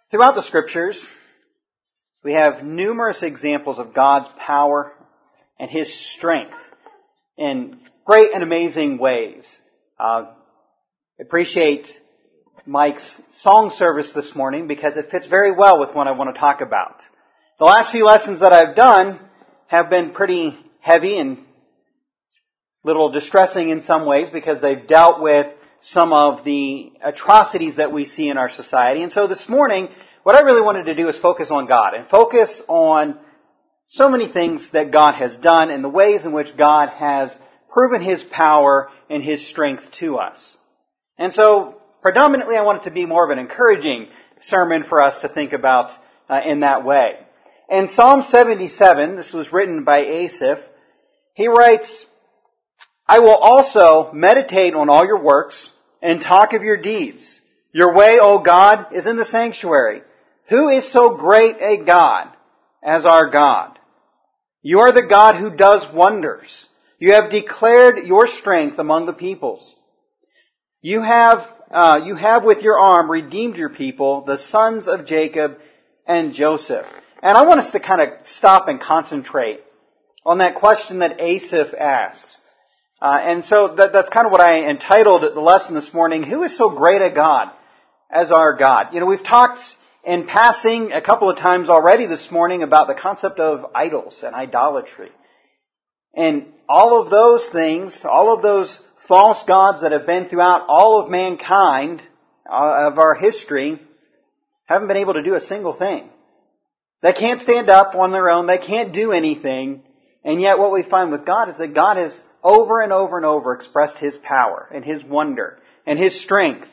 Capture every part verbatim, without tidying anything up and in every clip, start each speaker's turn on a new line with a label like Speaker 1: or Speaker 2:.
Speaker 1: Throughout the Scriptures, we have numerous examples of God's power and His strength in great and amazing ways. Uh, I appreciate Mike's song service this morning because it fits very well with what I want to talk about. The last few lessons that I've done have been pretty heavy and a little distressing in some ways because they've dealt with some of the atrocities that we see in our society. And so this morning, what I really wanted to do is focus on God and focus on so many things that God has done and the ways in which God has proven His power and His strength to us. And so, predominantly, I want it to be more of an encouraging sermon for us to think about uh, in that way. In Psalm seventy-seven, this was written by Asaph, he writes, I will also meditate on all your works and talk of your deeds. Your way, O God, is in the sanctuary. Who is so great a God as our God? You are the God who does wonders. You have declared your strength among the peoples. You have, uh, you have with your arm redeemed your people, the sons of Jacob and Joseph. And I want us to kind of stop and concentrate on that question that Asaph asks. Uh, and so that, that's kind of what I entitled the lesson this morning, Who is so great a God as our God? You know, we've talked in passing a couple of times already this morning about the concept of idols and idolatry. And all of those things, all of those false gods that have been throughout all of mankind, uh, of our history, haven't been able to do a single thing. They can't stand up on their own. They can't do anything. And yet what we find with God is that God has over and over and over expressed His power and His wonder and His strength.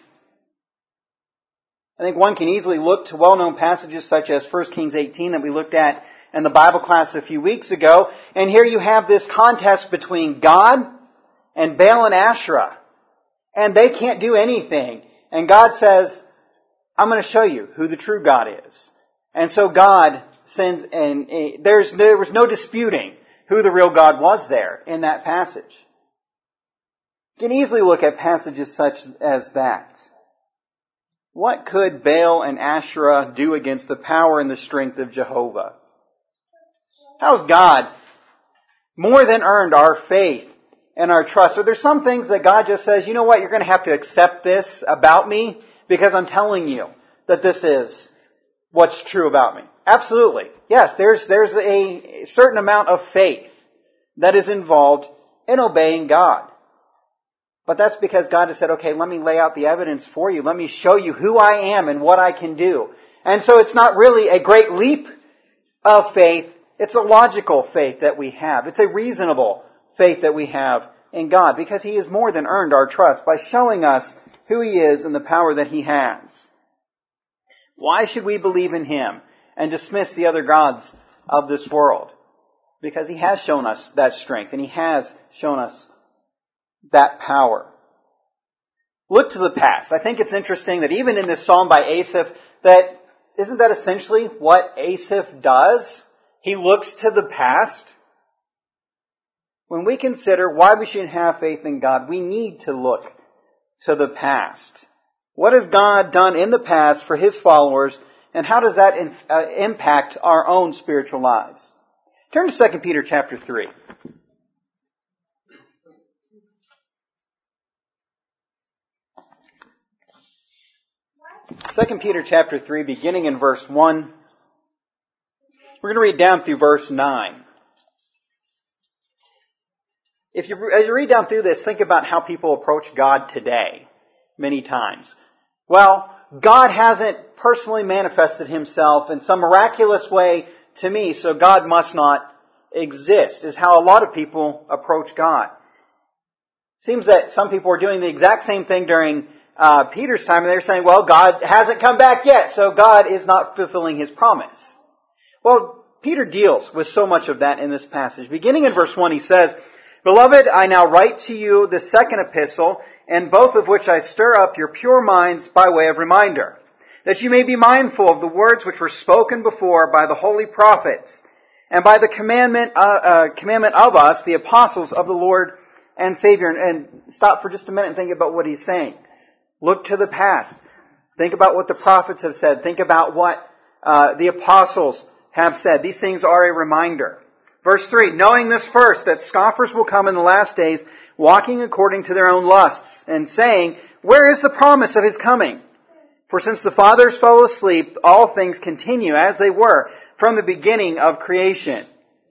Speaker 1: I think one can easily look to well-known passages such as First Kings eighteen that we looked at in the Bible class a few weeks ago. And here you have this contest between God and Baal and Asherah. And they can't do anything. And God says, I'm going to show you who the true God is. And so God sends, and there's, there was no disputing who the real God was there in that passage. You can easily look at passages such as that. What could Baal and Asherah do against the power and the strength of Jehovah? How's God more than earned our faith and our trust? Are there some things that God just says, you know what, you're going to have to accept this about me because I'm telling you that this is what's true about me? Absolutely. Yes, there's there's a certain amount of faith that is involved in obeying God. But that's because God has said, okay, let me lay out the evidence for you. Let me show you who I am and what I can do. And so it's not really a great leap of faith. It's a logical faith that we have. It's a reasonable faith that we have in God because He has more than earned our trust by showing us who He is and the power that He has. Why should we believe in Him and dismiss the other gods of this world? Because He has shown us that strength and He has shown us that power. Look to the past. I think it's interesting that even in this psalm by Asaph, that isn't that essentially what Asaph does? He looks to the past. When we consider why we should have faith in God, we need to look to the past. What has God done in the past for His followers, and how does that in, uh, impact our own spiritual lives? Turn to Second Peter chapter three. Second Peter chapter three, beginning in verse one. We're going to read down through verse nine. If you, as you read down through this, think about how people approach God today, many times. Well, God hasn't personally manifested Himself in some miraculous way to me, so God must not exist, is how a lot of people approach God. It seems that some people are doing the exact same thing during uh, Peter's time, and they're saying, well, God hasn't come back yet, so God is not fulfilling His promise. Well, Peter deals with so much of that in this passage. Beginning in verse one, he says, Beloved, I now write to you the second epistle, in both of which I stir up your pure minds by way of reminder, that you may be mindful of the words which were spoken before by the holy prophets, and by the commandment, uh, uh, commandment of us, the apostles of the Lord and Savior. And, and stop for just a minute and think about what he's saying. Look to the past. Think about what the prophets have said. Think about what uh, the apostles have said. These things are a reminder. Verse three, knowing this first, that scoffers will come in the last days, walking according to their own lusts, and saying, where is the promise of His coming? For since the fathers fell asleep, all things continue as they were from the beginning of creation.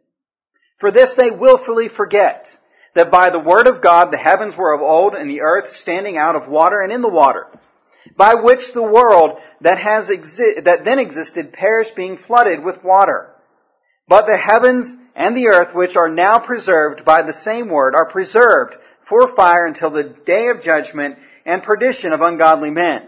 Speaker 1: For this they willfully forget, that by the word of God the heavens were of old, and the earth standing out of water and in the water, by which the world that has exi- that then existed perished, being flooded with water. But the heavens and the earth, which are now preserved by the same word, are preserved for fire until the day of judgment and perdition of ungodly men.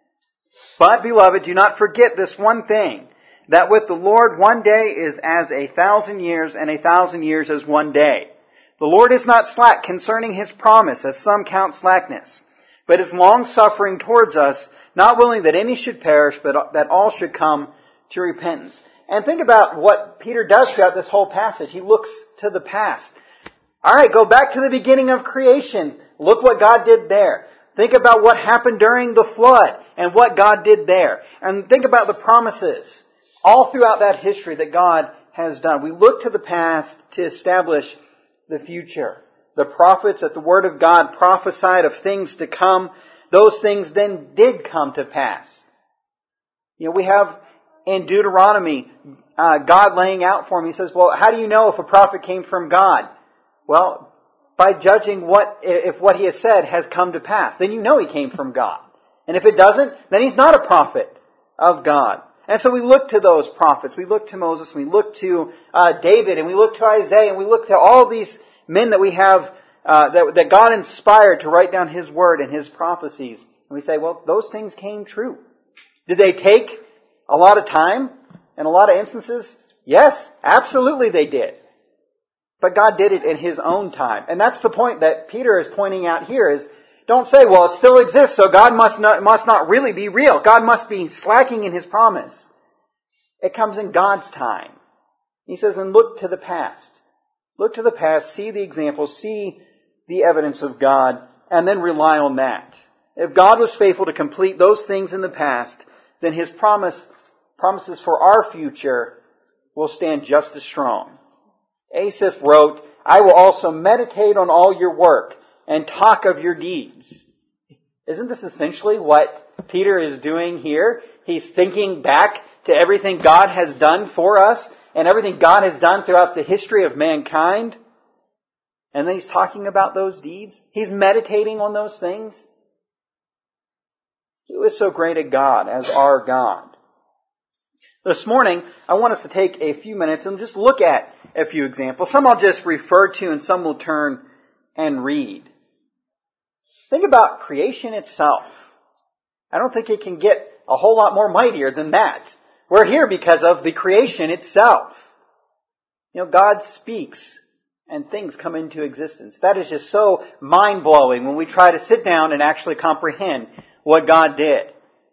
Speaker 1: But, beloved, do not forget this one thing, that with the Lord one day is as a thousand years, and a thousand years as one day. The Lord is not slack concerning His promise, as some count slackness, but is long-suffering towards us, not willing that any should perish, but that all should come to repentance. And think about what Peter does throughout this whole passage. He looks to the past. All right, go back to the beginning of creation. Look what God did there. Think about what happened during the flood and what God did there. And think about the promises all throughout that history that God has done. We look to the past to establish the future. The prophets at the Word of God prophesied of things to come. Those things then did come to pass. You know, we have in Deuteronomy, uh, God laying out for him. He says, well, how do you know if a prophet came from God? Well, by judging what, if what he has said has come to pass. Then you know he came from God. And if it doesn't, then he's not a prophet of God. And so we look to those prophets. We look to Moses. We look to uh, David. And we look to Isaiah. And we look to all these men that we have, uh, that, that God inspired to write down His Word and His prophecies. And we say, well, those things came true. Did they take a lot of time in a lot of instances? Yes, absolutely they did. But God did it in His own time. And that's the point that Peter is pointing out here is, don't say, well, it still exists, so God must not, must not really be real. God must be slacking in His promise. It comes in God's time. He says, and look to the past. Look to the past, see the examples, see the evidence of God, and then rely on that. If God was faithful to complete those things in the past, then His promise, promises for our future will stand just as strong. Asaph wrote, I will also meditate on all your work and talk of your deeds. Isn't this essentially what Peter is doing here? He's thinking back to everything God has done for us and everything God has done throughout the history of mankind. And then he's talking about those deeds. He's meditating on those things. Who is so great a God as our God? This morning, I want us to take a few minutes and just look at a few examples. Some I'll just refer to and some we'll turn and read. Think about creation itself. I don't think it can get a whole lot more mightier than that. We're here because of the creation itself. You know, God speaks and things come into existence. That is just so mind-blowing when we try to sit down and actually comprehend what God did.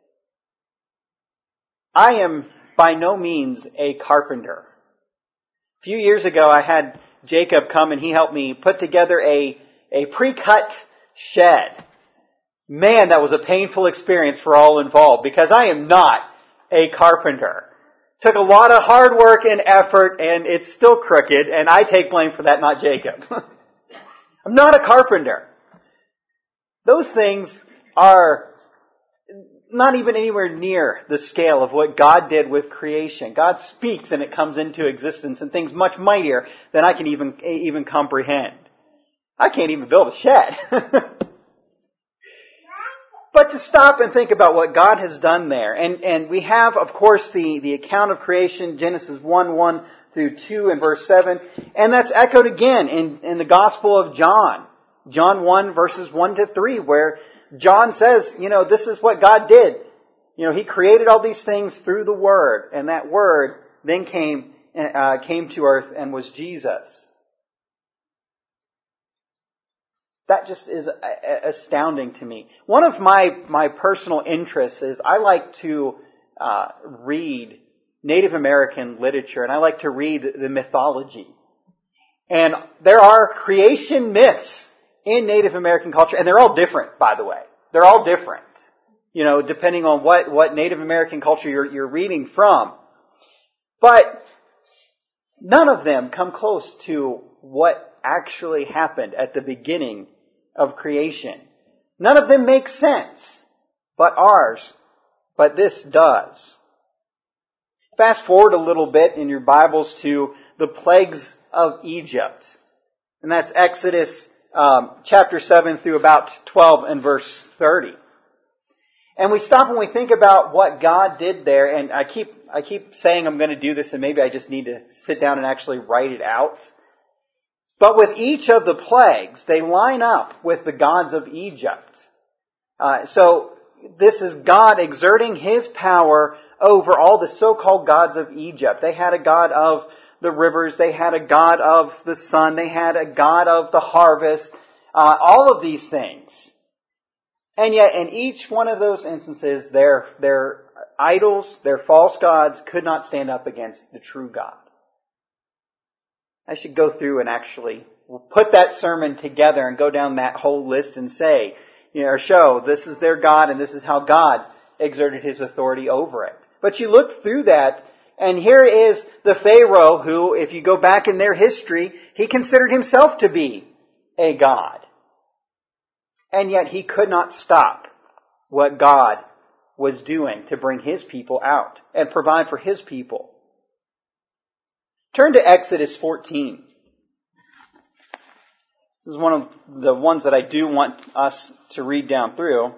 Speaker 1: I am by no means a carpenter. A few years ago, I had Jacob come and he helped me put together a, a pre-cut shed. Man, that was a painful experience for all involved because I am not a carpenter. Took a lot of hard work and effort and it's still crooked and I take blame for that, not Jacob. I'm not a carpenter. Those things are not even anywhere near the scale of what God did with creation. God speaks and it comes into existence and things much mightier than I can even, even comprehend. I can't even build a shed. But to stop and think about what God has done there. And, and we have, of course, the, the account of creation, Genesis one, one through two and verse seven. And that's echoed again in, in the Gospel of John. John one, verses one to three, where John says, you know, this is what God did. You know, He created all these things through the Word. And that Word then came, uh, came to earth and was Jesus. That just is astounding to me. One of my, my personal interests is I like to uh, read Native American literature and I like to read the mythology. And there are creation myths in Native American culture, and they're all different, by the way. They're all different. you know, depending on what, what Native American culture you're, you're reading from. But none of them come close to what actually happened at the beginning of creation. None of them make sense, but ours, but this does. Fast forward a little bit in your Bibles to the plagues of Egypt. And that's Exodus um, chapter seven through about twelve and verse thirty. And we stop and we think about what God did there, and I keep I keep saying I'm going to do this, and maybe I just need to sit down and actually write it out. But with each of the plagues, they line up with the gods of Egypt. Uh, so this is God exerting His power over all the so-called gods of Egypt. They had a god of the rivers, they had a god of the sun, they had a god of the harvest, uh, all of these things. And yet in each one of those instances, their, their idols, their false gods could not stand up against the true God. I should go through and actually put that sermon together and go down that whole list and say, you know, or show this is their God and this is how God exerted His authority over it. But you look through that, and here is the Pharaoh who, if you go back in their history, he considered himself to be a god. And yet he could not stop what God was doing to bring His people out and provide for His people. Turn to Exodus fourteen. This is one of the ones that I do want us to read down through.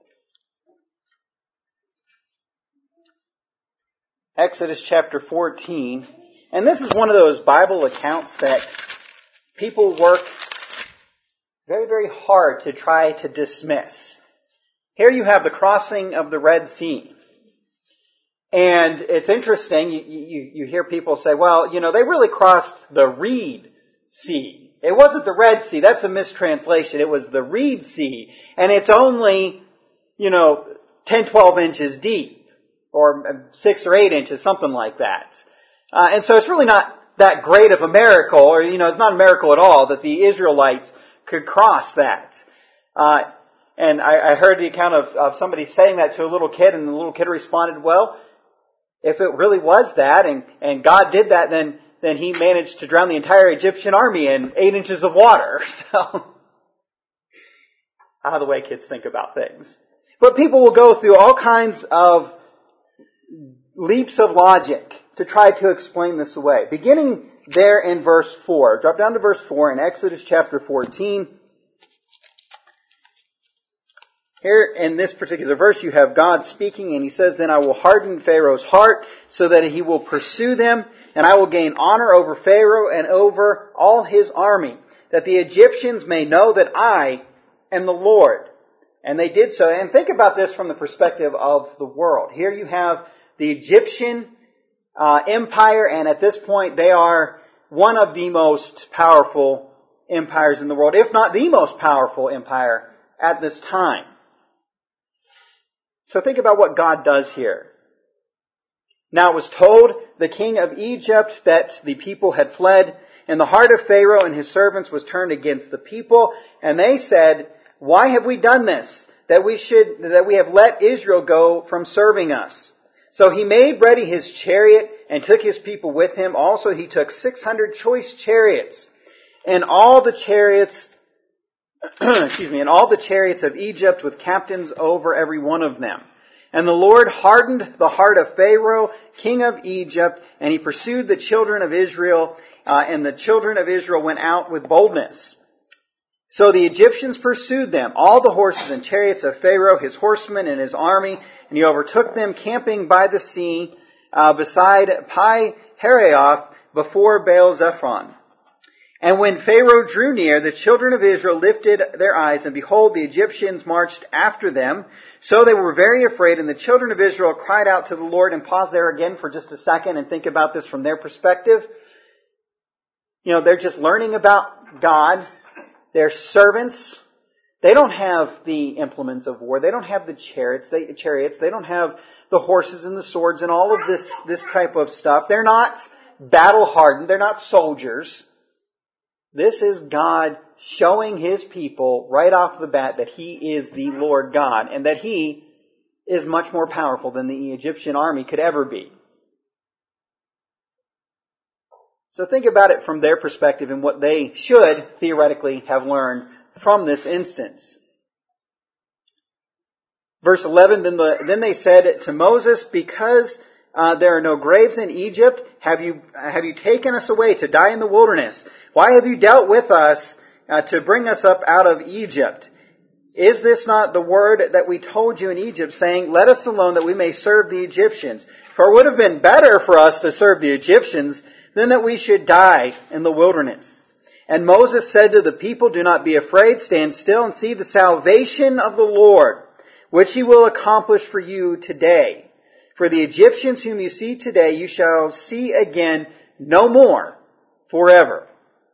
Speaker 1: Exodus chapter fourteen. And this is one of those Bible accounts that people work very, very hard to try to dismiss. Here you have the crossing of the Red Sea. And it's interesting, you, you, you hear people say, well, you know, they really crossed the Reed Sea. It wasn't the Red Sea, that's a mistranslation. It was the Reed Sea. And it's only, you know, ten, twelve inches deep. Or six or eight inches, something like that. Uh, and so it's really not that great of a miracle, or, you know, it's not a miracle at all that the Israelites could cross that. Uh, and I, I heard the account of, of somebody saying that to a little kid, and the little kid responded, well, if it really was that, and, and God did that, then, then He managed to drown the entire Egyptian army in eight inches of water. So, how the way kids think about things. But people will go through all kinds of leaps of logic to try to explain this away. Beginning there in verse four. Drop down to verse four in Exodus chapter fourteen. Here in this particular verse you have God speaking, and He says, then I will harden Pharaoh's heart so that he will pursue them, and I will gain honor over Pharaoh and over all his army, that the Egyptians may know that I am the Lord. And they did so. And think about this from the perspective of the world. Here you have the Egyptian uh, empire, and at this point they are one of the most powerful empires in the world, if not the most powerful empire at this time. So think about what God does here. Now it was told the king of Egypt that the people had fled, and the heart of Pharaoh and his servants was turned against the people, and they said, why have we done this, that we should, that we have let Israel go from serving us? So he made ready his chariot and took his people with him. Also he took six hundred choice chariots and all the chariots, excuse me, and all the chariots of Egypt with captains over every one of them. And the Lord hardened the heart of Pharaoh, king of Egypt, and he pursued the children of Israel, uh, and the children of Israel went out with boldness. So the Egyptians pursued them, all the horses and chariots of Pharaoh, his horsemen and his army, and he overtook them camping by the sea uh, beside Pi-Hahiroth before Baal-zephon. And when Pharaoh drew near, the children of Israel lifted their eyes, and behold, the Egyptians marched after them. So they were very afraid, and the children of Israel cried out to the Lord. And pause there again for just a second and think about this from their perspective. You know, they're just learning about God. They're servants. They don't have the implements of war. They don't have the chariots. They, chariots. They don't have the horses and the swords and all of this, this type of stuff. They're not battle hardened. They're not soldiers. This is God showing His people right off the bat that He is the Lord God and that He is much more powerful than the Egyptian army could ever be. So think about it from their perspective and what they should theoretically have learned from this instance. Verse eleven, then, the, then they said to Moses, because uh, there are no graves in Egypt, have you, have you taken us away to die in the wilderness? Why have you dealt with us uh, to bring us up out of Egypt? Is this not the word that we told you in Egypt, saying, let us alone that we may serve the Egyptians? For it would have been better for us to serve the Egyptians than that we should die in the wilderness. And Moses said to the people, do not be afraid, stand still and see the salvation of the Lord, which he will accomplish for you today. For the Egyptians whom you see today, you shall see again no more forever.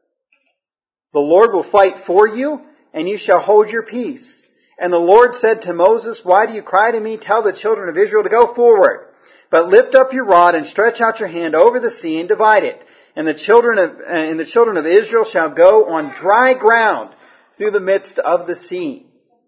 Speaker 1: The Lord will fight for you, and you shall hold your peace. And the Lord said to Moses, why do you cry to me? Tell the children of Israel to go forward. But lift up your rod and stretch out your hand over the sea and divide it. And the children of, and the children of Israel shall go on dry ground through the midst of the sea.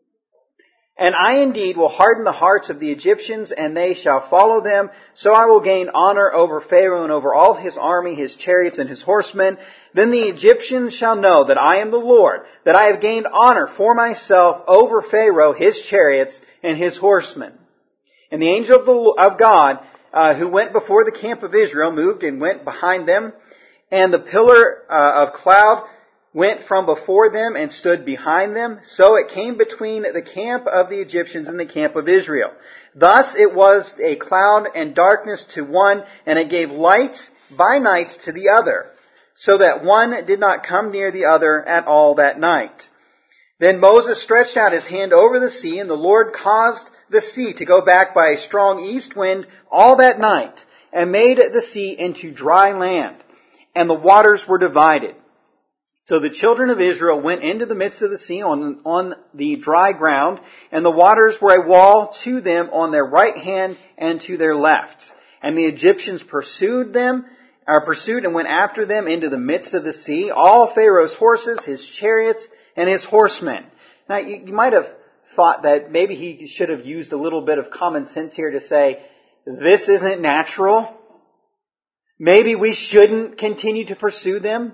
Speaker 1: And I indeed will harden the hearts of the Egyptians, and they shall follow them. So I will gain honor over Pharaoh and over all his army, his chariots, and his horsemen. Then the Egyptians shall know that I am the Lord, that I have gained honor for myself over Pharaoh, his chariots, and his horsemen. And the angel of, the, of God, uh, who went before the camp of Israel, moved and went behind them. And the pillar uh, of cloud went from before them and stood behind them. So it came between the camp of the Egyptians and the camp of Israel. Thus it was a cloud and darkness to one, and it gave light by night to the other, so that one did not come near the other at all that night. Then Moses stretched out his hand over the sea, and the Lord caused the sea to go back by a strong east wind all that night, and made the sea into dry land, and the waters were divided. So the children of Israel went into the midst of the sea on, on the dry ground, and the waters were a wall to them on their right hand and to their left. And the Egyptians pursued them, or pursued and went after them into the midst of the sea, all Pharaoh's horses, his chariots, and his horsemen. Now you, you might have thought that maybe he should have used a little bit of common sense here to say, this isn't natural. Maybe we shouldn't continue to pursue them.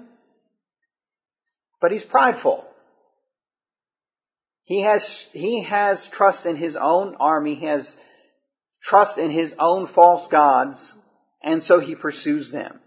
Speaker 1: But he's prideful. He has, he has trust in his own army. He has trust in his own false gods. And so he pursues them.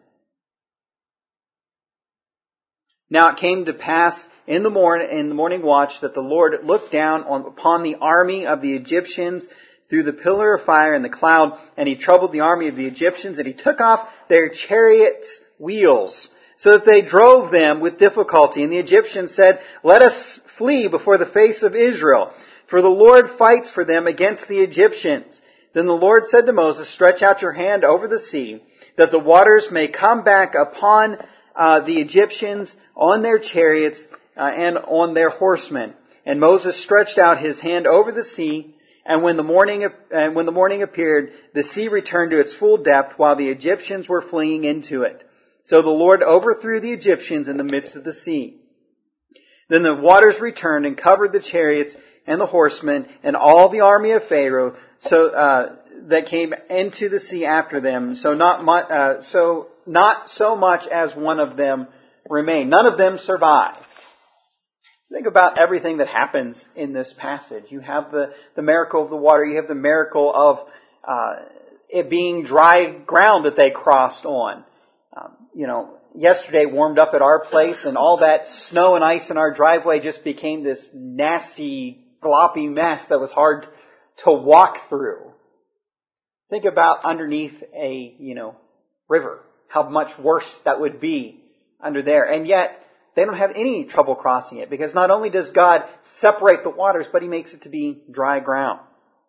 Speaker 1: Now it came to pass in the morning, in the morning watch that the Lord looked down on, upon the army of the Egyptians through the pillar of fire and the cloud, and he troubled the army of the Egyptians, and he took off their chariots' wheels, so that they drove them with difficulty. And the Egyptians said, let us flee before the face of Israel, for the Lord fights for them against the Egyptians. Then the Lord said to Moses, stretch out your hand over the sea, that the waters may come back upon uh, the Egyptians, on their chariots, uh, and on their horsemen. And Moses stretched out his hand over the sea, and when the morning, and when the morning appeared, the sea returned to its full depth, while the Egyptians were fleeing into it. So the Lord overthrew the Egyptians in the midst of the sea. Then the waters returned and covered the chariots and the horsemen and all the army of Pharaoh, so uh, that came into the sea after them. So not mu- uh, so not so much as one of them remained. None of them survived. Think about everything that happens in this passage. You have the, the miracle of the water. You have the miracle of uh, it being dry ground that they crossed on. Um, you know, yesterday warmed up at our place, and all that snow and ice in our driveway just became this nasty, gloppy mess that was hard to walk through. Think about underneath a, you know, river, how much worse that would be under there. And yet, they don't have any trouble crossing it, because not only does God separate the waters, but He makes it to be dry ground.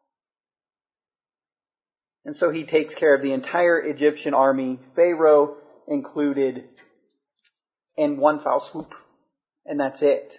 Speaker 1: And so He takes care of the entire Egyptian army, Pharaoh included, in one foul swoop. And that's it.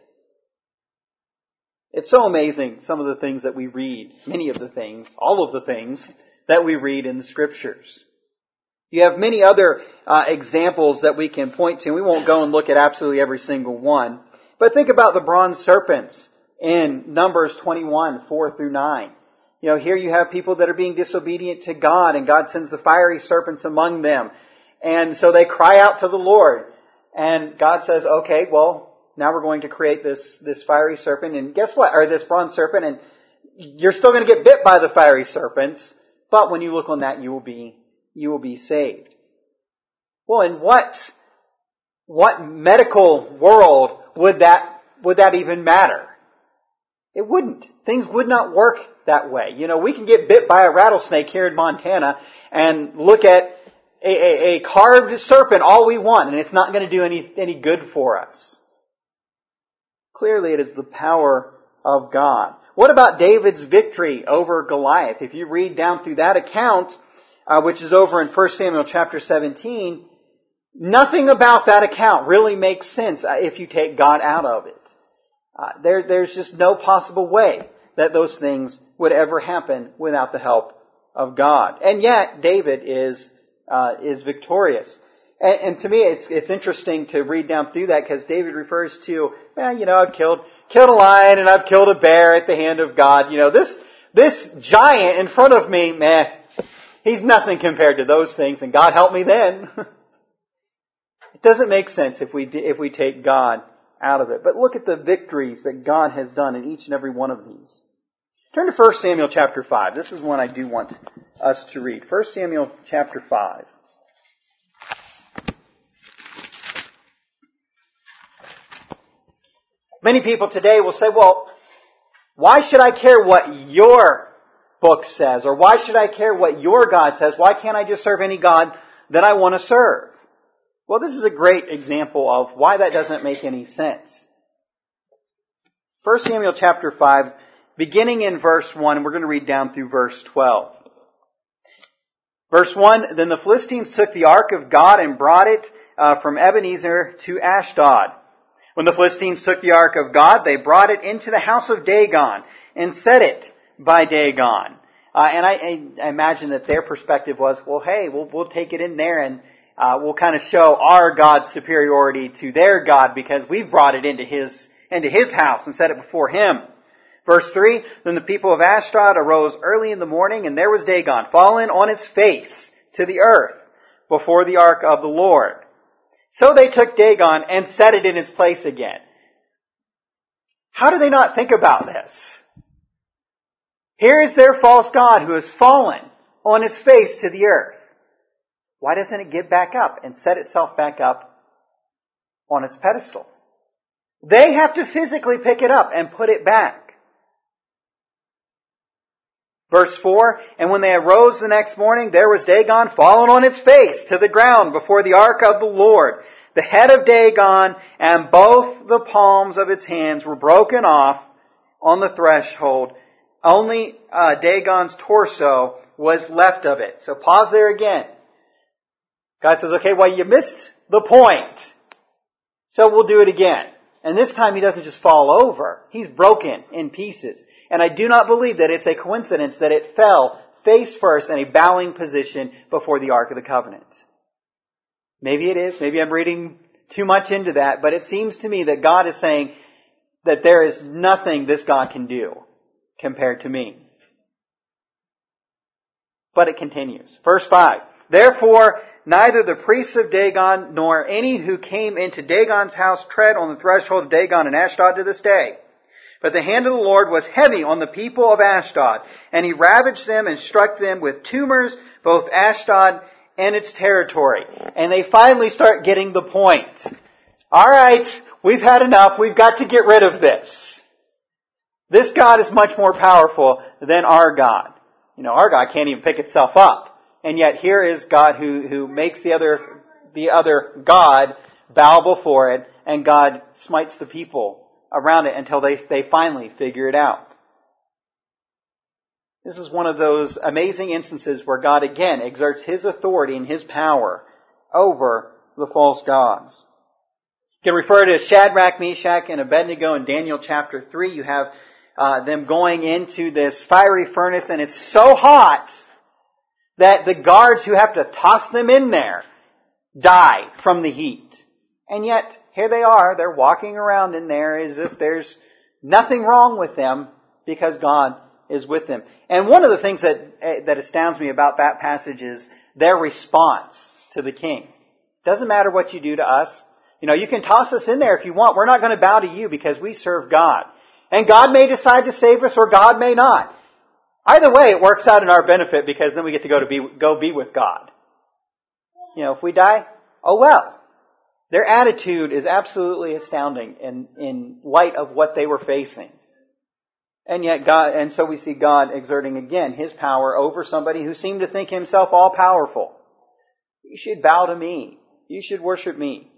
Speaker 1: It's so amazing, some of the things that we read, many of the things, all of the things that we read in the Scriptures. You have many other uh, examples that we can point to. We won't go and look at absolutely every single one. But think about the bronze serpents in Numbers twenty-one, four through nine. You know, here you have people that are being disobedient to God, and God sends the fiery serpents among them. And so they cry out to the Lord. And God says, okay, well, now we're going to create this, this fiery serpent. And guess what? Or this bronze serpent. And you're still going to get bit by the fiery serpents. But when you look on that, you will be, you will be saved. Well, in what, what medical world would that, would that even matter? It wouldn't. Things would not work that way. You know, we can get bit by a rattlesnake here in Montana and look at a, a, a carved serpent all we want, and it's not going to do any, any good for us. Clearly, it is the power of God. What about David's victory over Goliath? If you read down through that account, uh, which is over in First Samuel chapter seventeen, nothing about that account really makes sense if you take God out of it. Uh, there, there's just no possible way that those things would ever happen without the help of God. And yet, David is uh, is victorious. And, and to me, it's it's interesting to read down through that because David refers to, well, you know, I've killed killed a lion and I've killed a bear at the hand of God. You know, this this giant in front of me, man, he's nothing compared to those things. And God help me then. It doesn't make sense if we if we take God out of it. But look at the victories that God has done in each and every one of these. Turn to First Samuel chapter five. This is one I do want us to read. First Samuel chapter five. Many people today will say, well, why should I care what your book says? Or why should I care what your God says? Why can't I just serve any God that I want to serve? Well, this is a great example of why that doesn't make any sense. First Samuel chapter five, beginning in verse one, and we're going to read down through verse twelve. Verse one, then the Philistines took the ark of God and brought it uh, from Ebenezer to Ashdod. When the Philistines took the ark of God, they brought it into the house of Dagon and set it by Dagon. Uh, and I, I imagine that their perspective was, well, hey, we'll, we'll take it in there and Uh, we'll kind of show our God's superiority to their God because we've brought it into His, into His house and set it before Him. Verse three, then the people of Ashdod arose early in the morning, and there was Dagon, fallen on its face to the earth before the ark of the Lord. So they took Dagon and set it in its place again. How do they not think about this? Here is their false god who has fallen on its face to the earth. Why doesn't it get back up and set itself back up on its pedestal? They have to physically pick it up and put it back. Verse four, and when they arose the next morning, there was Dagon fallen on its face to the ground before the ark of the Lord. The head of Dagon and both the palms of its hands were broken off on the threshold. Only uh, Dagon's torso was left of it. So pause there again. God says, okay, well, you missed the point. So we'll do it again. And this time He doesn't just fall over. He's broken in pieces. And I do not believe that it's a coincidence that it fell face first in a bowing position before the Ark of the Covenant. Maybe it is. Maybe I'm reading too much into that. But it seems to me that God is saying that there is nothing this God can do compared to me. But it continues. Verse five. Therefore, neither the priests of Dagon nor any who came into Dagon's house tread on the threshold of Dagon and Ashdod to this day. But the hand of the Lord was heavy on the people of Ashdod, and He ravaged them and struck them with tumors, both Ashdod and its territory. And they finally start getting the point. All right, we've had enough. We've got to get rid of this. This God is much more powerful than our God. You know, our God can't even pick itself up. And yet here is God who, who makes the other, the other God bow before it, and God smites the people around it until they, they finally figure it out. This is one of those amazing instances where God again exerts His authority and His power over the false gods. You can refer to Shadrach, Meshach, and Abednego in Daniel chapter three. You have uh, them going into this fiery furnace, and it's so hot that the guards who have to toss them in there die from the heat. And yet, here they are, they're walking around in there as if there's nothing wrong with them because God is with them. And one of the things that that astounds me about that passage is their response to the king. Doesn't matter what you do to us. You know, you can toss us in there if you want. We're not going to bow to you because we serve God. And God may decide to save us or God may not. Either way, it works out in our benefit because then we get to go to be go be with God. You know, if we die, oh well. Their attitude is absolutely astounding in, in light of what they were facing. And yet God, and so we see God exerting again His power over somebody who seemed to think himself all powerful. You should bow to me. You should worship me.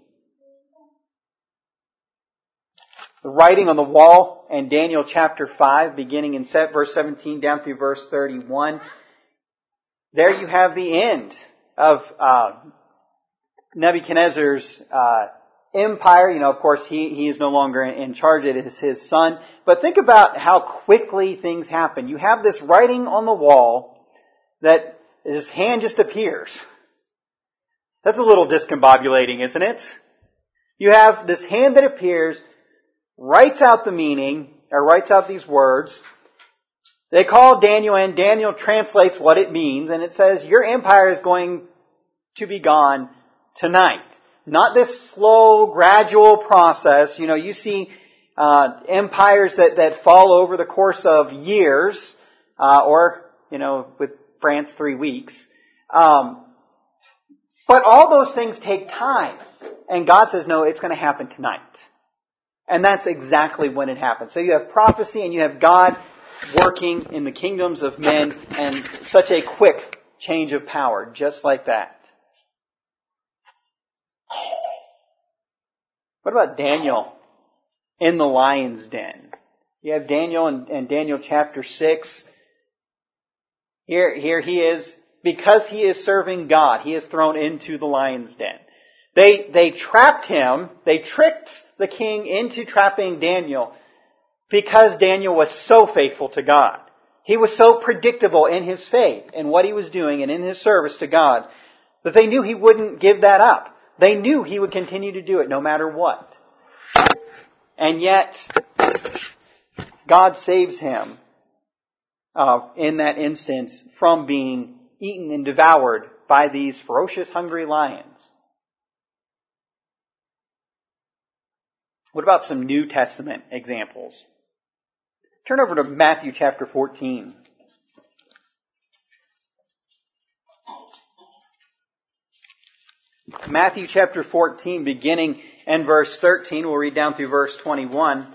Speaker 1: The writing on the wall in Daniel chapter five, beginning in verse seventeen down through verse thirty-one. There you have the end of uh, Nebuchadnezzar's uh, empire. You know, of course, he, he is no longer in charge. It is his son. But think about how quickly things happen. You have this writing on the wall that his hand just appears. That's a little discombobulating, isn't it? You have this hand that appears, writes out the meaning, or writes out these words. They call Daniel in. Daniel translates what it means, and it says, your empire is going to be gone tonight. Not this slow, gradual process. You know, you see uh, empires that, that fall over the course of years, uh, or, you know, with France, three weeks. Um, but all those things take time. And God says, no, it's going to happen tonight. And that's exactly when it happens. So you have prophecy and you have God working in the kingdoms of men and such a quick change of power, just like that. What about Daniel in the lion's den? You have Daniel in, in Daniel chapter six. Here, here he is, because he is serving God, he is thrown into the lion's den. They, they trapped him, they tricked the king into trapping Daniel because Daniel was so faithful to God. He was so predictable in his faith and what he was doing and in his service to God that they knew he wouldn't give that up. They knew he would continue to do it no matter what. And yet, God saves him uh, in that instance from being eaten and devoured by these ferocious, hungry lions. What about some New Testament examples? Turn over to Matthew chapter fourteen. Matthew chapter fourteen, beginning in verse thirteen. We'll read down through verse twenty-one.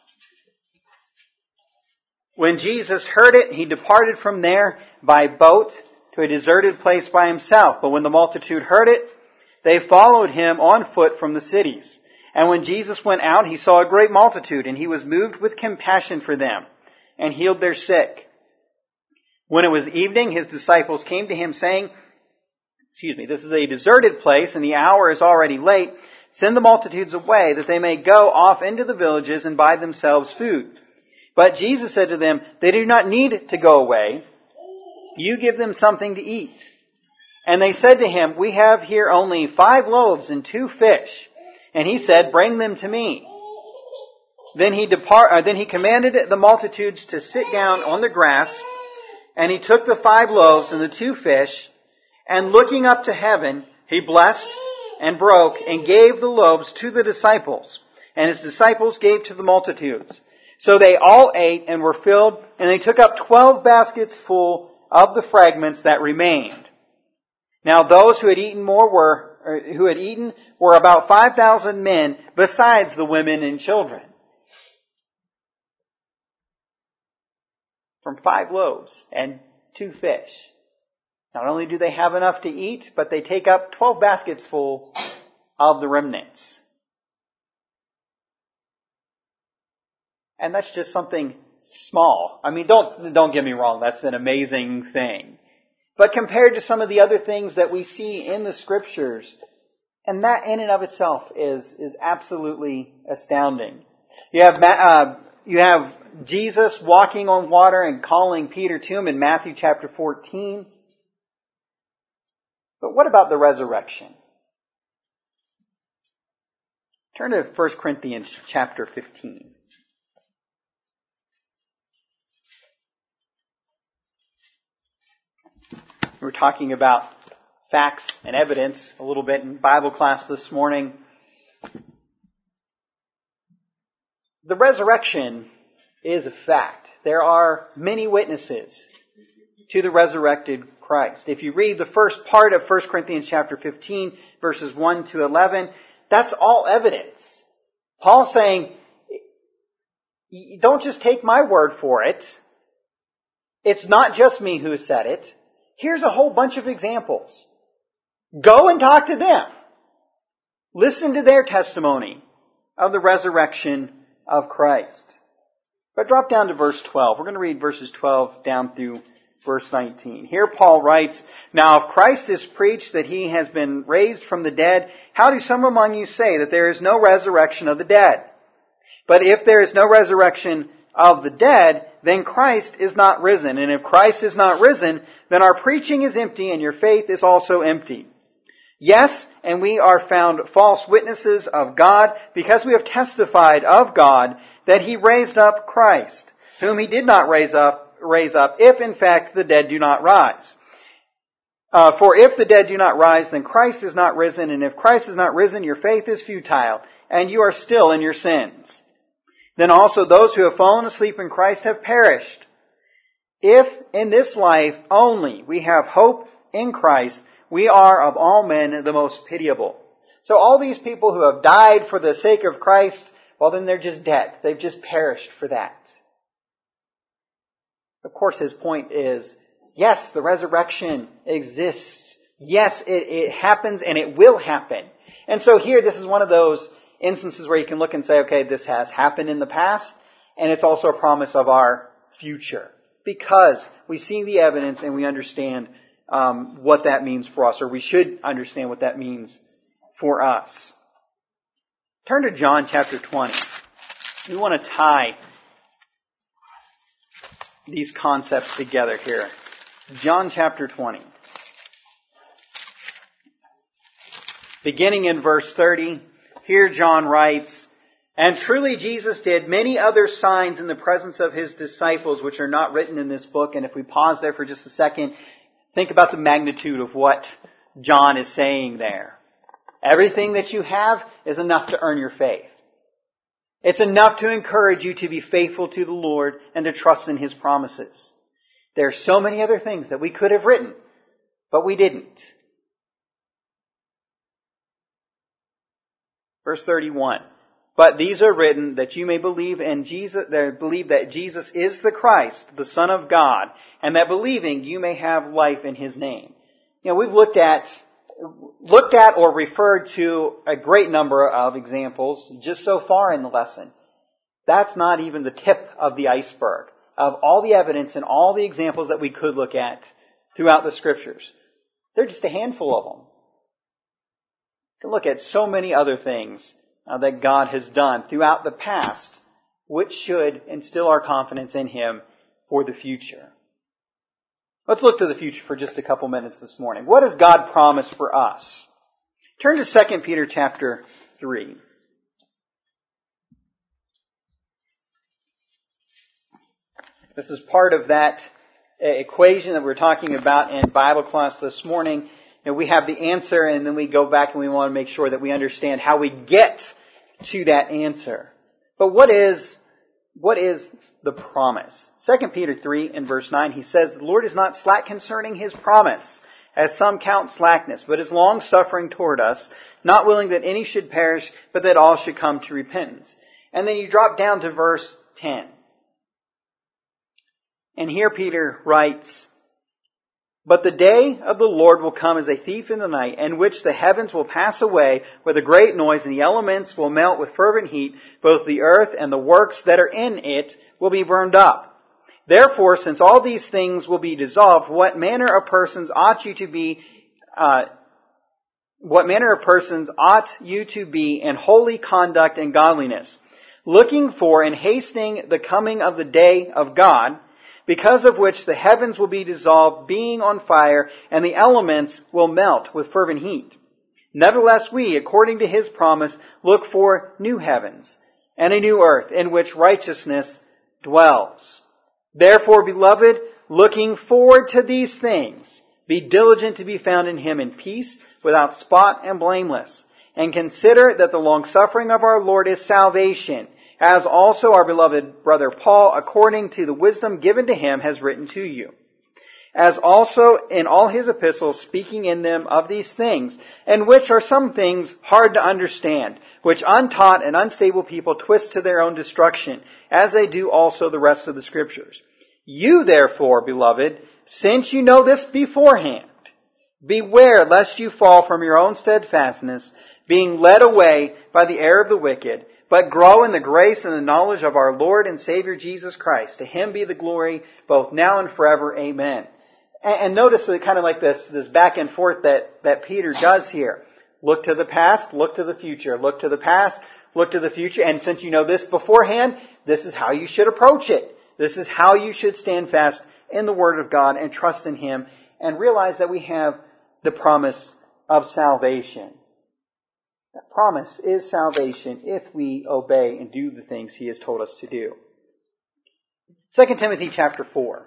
Speaker 1: When Jesus heard it, he departed from there by boat to a deserted place by himself. But when the multitude heard it, they followed him on foot from the cities. And when Jesus went out, he saw a great multitude, and he was moved with compassion for them, and healed their sick. When it was evening, his disciples came to him, saying, Excuse me, this is a deserted place, and the hour is already late. Send the multitudes away, that they may go off into the villages and buy themselves food. But Jesus said to them, They do not need to go away. You give them something to eat. And they said to him, We have here only five loaves and two fish. And he said, Bring them to me. Then he depart. Uh, then he commanded the multitudes to sit down on the grass. And he took the five loaves and the two fish, and looking up to heaven, he blessed and broke and gave the loaves to the disciples. And his disciples gave to the multitudes. So they all ate and were filled, and they took up twelve baskets full of the fragments that remained. Now those who had eaten more were, or who had eaten were about five thousand men, besides the women and children. From five loaves and two fish. Not only do they have enough to eat, but they take up twelve baskets full of the remnants. And that's just something small. I mean, don't, don't get me wrong, that's an amazing thing. But compared to some of the other things that we see in the Scriptures, and that in and of itself is, is absolutely astounding. You have, uh, you have Jesus walking on water and calling Peter to him in Matthew chapter fourteen. But what about the resurrection? Turn to First Corinthians chapter fifteen. We were talking about facts and evidence a little bit in Bible class this morning. The resurrection is a fact. There are many witnesses to the resurrected Christ. If you read the first part of First Corinthians chapter fifteen, verses one to eleven, that's all evidence. Paul's saying, don't just take my word for it. It's not just me who said it. Here's a whole bunch of examples. Go and talk to them. Listen to their testimony of the resurrection of Christ. But drop down to verse twelve. We're going to read verses twelve down through verse nineteen. Here Paul writes, "Now if Christ is preached that he has been raised from the dead, how do some among you say that there is no resurrection of the dead? But if there is no resurrection of the dead, then Christ is not risen. And if Christ is not risen, then our preaching is empty and your faith is also empty. Yes, and we are found false witnesses of God, because we have testified of God that he raised up Christ, whom he did not raise up, raise up, if in fact the dead do not rise. Uh, for if the dead do not rise, then Christ is not risen, and if Christ is not risen, your faith is futile, and you are still in your sins. Then also those who have fallen asleep in Christ have perished. If in this life only we have hope in Christ, we are of all men the most pitiable." So all these people who have died for the sake of Christ, well then they're just dead. They've just perished for that. Of course his point is, yes, the resurrection exists. Yes, it, it happens and it will happen. And so here this is one of those instances where you can look and say, okay, this has happened in the past, and it's also a promise of our future. Because we see the evidence and we understand um, what that means for us, or we should understand what that means for us. Turn to John chapter twenty. We want to tie these concepts together here. John chapter twenty. Beginning in verse thirty, here John writes, "And truly Jesus did many other signs in the presence of his disciples, which are not written in this book." And if we pause there for just a second, think about the magnitude of what John is saying there. Everything that you have is enough to earn your faith. It's enough to encourage you to be faithful to the Lord and to trust in his promises. There are so many other things that we could have written, but we didn't. Verse thirty-one, "But these are written that you may believe in Jesus, that believe that Jesus is the Christ, the Son of God, and that believing you may have life in his name." You know, we've looked at looked at or referred to a great number of examples just so far in the lesson. That's not even the tip of the iceberg of all the evidence and all the examples that we could look at throughout the Scriptures. They're just a handful of them. You can look at so many other things uh, that God has done throughout the past, which should instill our confidence in him for the future. Let's look to the future for just a couple minutes this morning. What does God promise for us? Turn to Second Peter chapter three. This is part of that equation that we were talking about in Bible class this morning. You know, we have the answer, and then we go back and we want to make sure that we understand how we get to that answer. But what is what is the promise? Second Peter three and verse nine, he says, "The Lord is not slack concerning his promise, as some count slackness, but is long-suffering toward us, not willing that any should perish, but that all should come to repentance." And then you drop down to verse ten. And here Peter writes, "But the day of the Lord will come as a thief in the night, in which the heavens will pass away with a great noise, and the elements will melt with fervent heat. Both the earth and the works that are in it will be burned up. Therefore, since all these things will be dissolved, what manner of persons ought you to be, uh, what manner of persons ought you to be in holy conduct and godliness, looking for and hastening the coming of the day of God, because of which the heavens will be dissolved, being on fire, and the elements will melt with fervent heat. Nevertheless, we, according to his promise, look for new heavens and a new earth in which righteousness dwells. Therefore, beloved, looking forward to these things, Be diligent to be found in him in peace, without spot and blameless. And consider that the long-suffering of our Lord is salvation, as also our beloved brother Paul, according to the wisdom given to him, has written to you. As also in all his epistles, speaking in them of these things, and which are some things hard to understand, which untaught and unstable people twist to their own destruction, as they do also the rest of the Scriptures. You therefore, beloved, since you know this beforehand, beware lest you fall from your own steadfastness, being led away by the error of the wicked, but grow in the grace and the knowledge of our Lord and Savior Jesus Christ. To him be the glory both now and forever. Amen. And, and notice that kind of like this, this back and forth that, that Peter does here. Look to the past, look to the future. Look to the past, look to the future. And since you know this beforehand, this is how you should approach it. This is how you should stand fast in the Word of God and trust in him and realize that we have the promise of salvation. That promise is salvation if we obey and do the things he has told us to do. Second Timothy chapter four.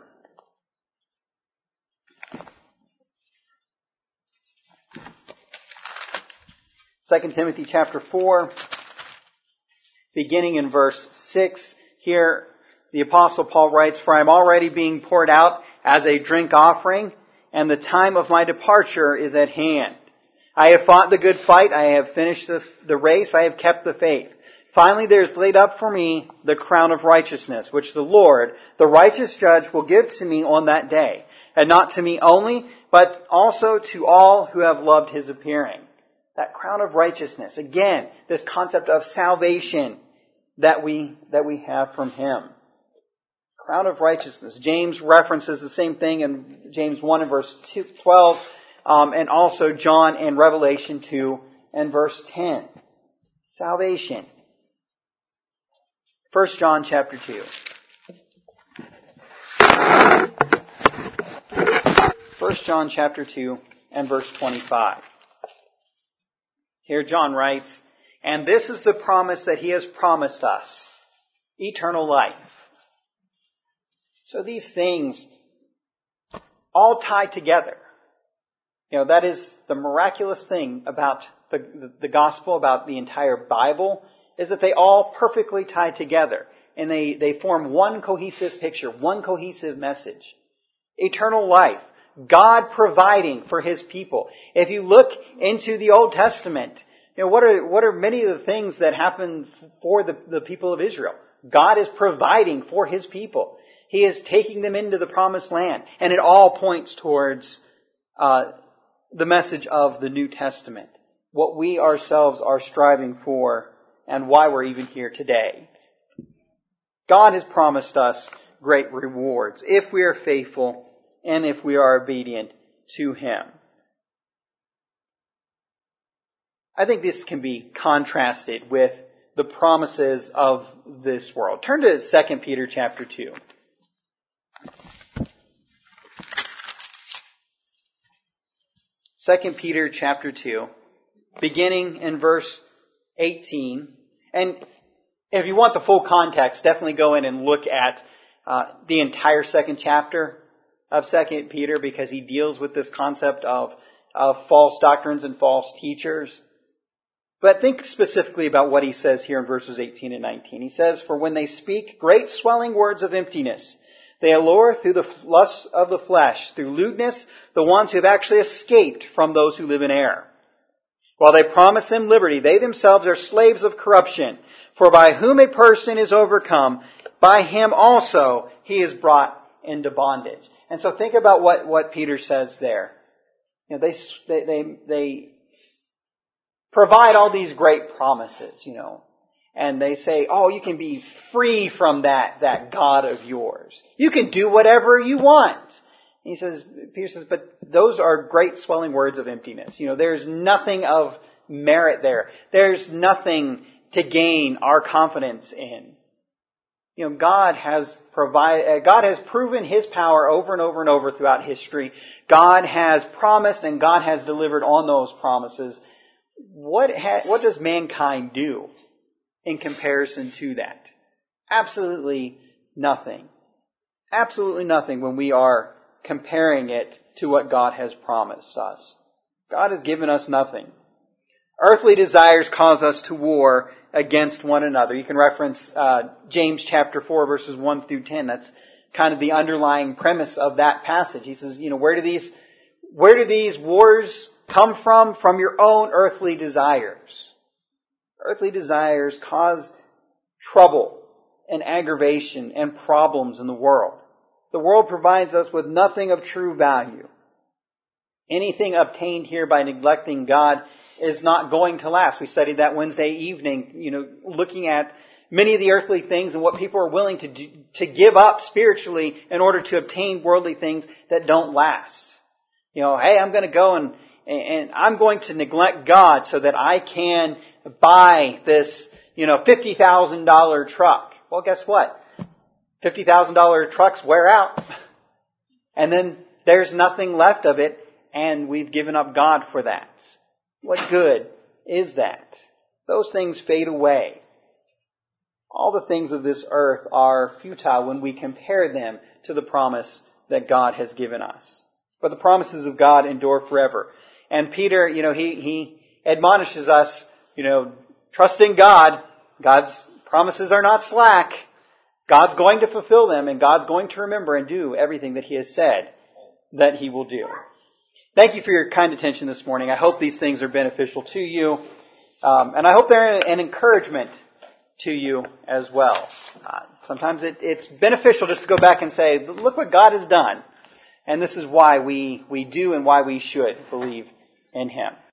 Speaker 1: Second Timothy chapter four, beginning in verse six. Here the Apostle Paul writes, For I am already being poured out as a drink offering, and the time of my departure is at hand. I have fought the good fight, I have finished the, the race, I have kept the faith. Finally there is laid up for me the crown of righteousness, which the Lord, the righteous judge, will give to me on that day. And not to me only, but also to all who have loved his appearing. That crown of righteousness. Again, this concept of salvation that we, that we have from him. Crown of righteousness. James references the same thing in James one and verse twelve. Um, and also John in Revelation two and verse ten. Salvation. First John chapter two. First John chapter two and verse twenty-five. Here John writes, And this is the promise that he has promised us, eternal life. So these things all tie together. You know, that is the miraculous thing about the, the, the gospel, about the entire Bible, is that they all perfectly tie together. And they, they form one cohesive picture, one cohesive message. Eternal life. God providing for his people. If you look into the Old Testament, you know, what are, what are many of the things that happen for the, the people of Israel? God is providing for his people. He is taking them into the promised land. And it all points towards, uh, the message of the New Testament. What we ourselves are striving for and why we're even here today. God has promised us great rewards if we are faithful and if we are obedient to him. I think this can be contrasted with the promises of this world. Turn to Second Peter chapter two. Second Peter chapter two, beginning in verse eighteen. And if you want the full context, definitely go in and look at uh, the entire second chapter of Second Peter, because he deals with this concept of, of false doctrines and false teachers. But think specifically about what he says here in verses eighteen and nineteen. He says, For when they speak great swelling words of emptiness, they allure through the lust of the flesh, through lewdness, the ones who have actually escaped from those who live in error. While they promise them liberty, they themselves are slaves of corruption. For by whom a person is overcome, by him also he is brought into bondage. And so think about what, what Peter says there. You know, they, they, they, they provide all these great promises, you know. And they say, oh, you can be free from that, that God of yours. You can do whatever you want. And he says, Peter says, but those are great swelling words of emptiness. You know, there's nothing of merit there. There's nothing to gain our confidence in. You know, God has provided, God has proven his power over and over and over throughout history. God has promised and God has delivered on those promises. What ha- what does mankind do in comparison to that? Absolutely nothing. Absolutely nothing when we are comparing it to what God has promised us. God has given us nothing. Earthly desires cause us to war against one another. You can reference uh, James chapter four, verses one through ten. That's kind of the underlying premise of that passage. He says, you know, where do these, where do these wars come from? From your own earthly desires. Earthly desires cause trouble and aggravation and problems in the world. The world provides us with nothing of true value. Anything obtained here by neglecting God is not going to last. We studied that Wednesday evening, you know, looking at many of the earthly things and what people are willing to do, to give up spiritually in order to obtain worldly things that don't last. You know, hey, I'm going to go and, and I'm going to neglect God so that I can buy this, you know, fifty thousand dollars truck. Well, guess what? fifty thousand dollars trucks wear out. And then there's nothing left of it. And we've given up God for that. What good is that? Those things fade away. All the things of this earth are futile when we compare them to the promise that God has given us. But the promises of God endure forever. And Peter, you know, he, he admonishes us, you know, trust in God. God's promises are not slack. God's going to fulfill them, and God's going to remember and do everything that He has said that He will do. Thank you for your kind attention this morning. I hope these things are beneficial to you. Um, and I hope they're an encouragement to you as well. Uh, sometimes it, it's beneficial just to go back and say, look what God has done. And this is why we, we do and why we should believe in Him.